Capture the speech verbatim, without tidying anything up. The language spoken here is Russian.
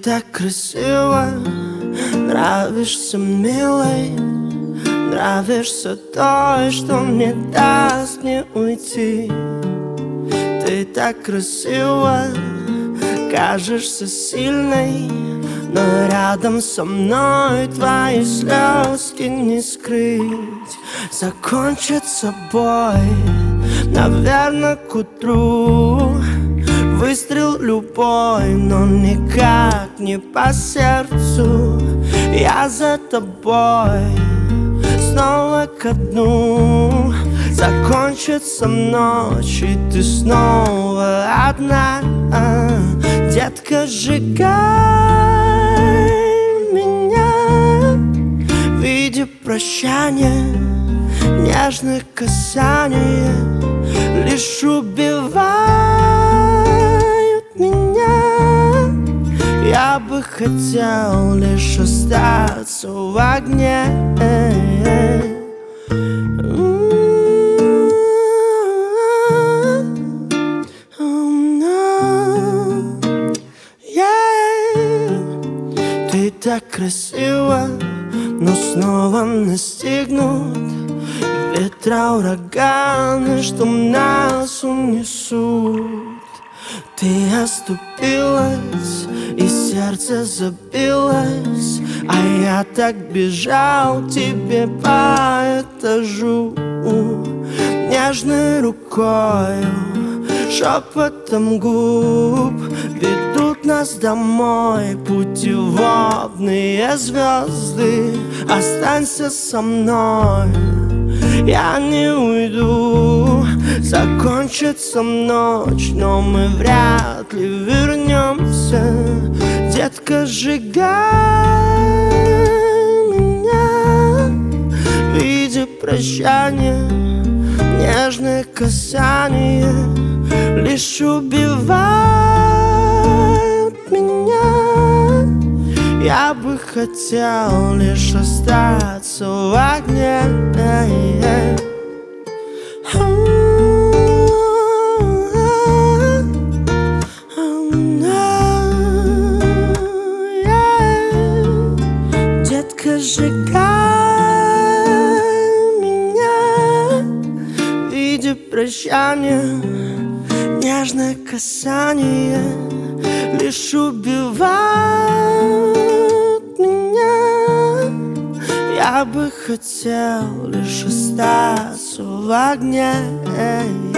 так красиво, нравишься, милой, нравишься той, что не даст мне уйти. Ты так красиво, кажешься сильной, но рядом со мной твои слезки не скрыть. Закончится бой, наверное, к утру. Выстрел любой, но никак не по сердцу. Я за тобой снова ко дну. Закончится ночь, и ты снова одна. Детка, сжигай меня в виде прощания. Нежных касаний лишь убивают меня. Я бы хотел лишь остаться в огне. Ты так красиво, но снова настигнут ветра, ураганы, что нас унесут. Ты оступилась, и сердце забилось, а я так бежал тебе по этажу. Нежной рукою, шепотом губ ведут нас домой путеводные звезды. Останься со мной, я не уйду. Закончится ночь, но мы вряд ли вернемся. Детка, сжигай меня в виде прощания. Нежные касания лишь убивают меня. Я бы хотел лишь остаться в огне. Детка, сжигай меня в виде прощания. Нежное касание лишь убивает меня. Я бы хотел лишь остаться в огне.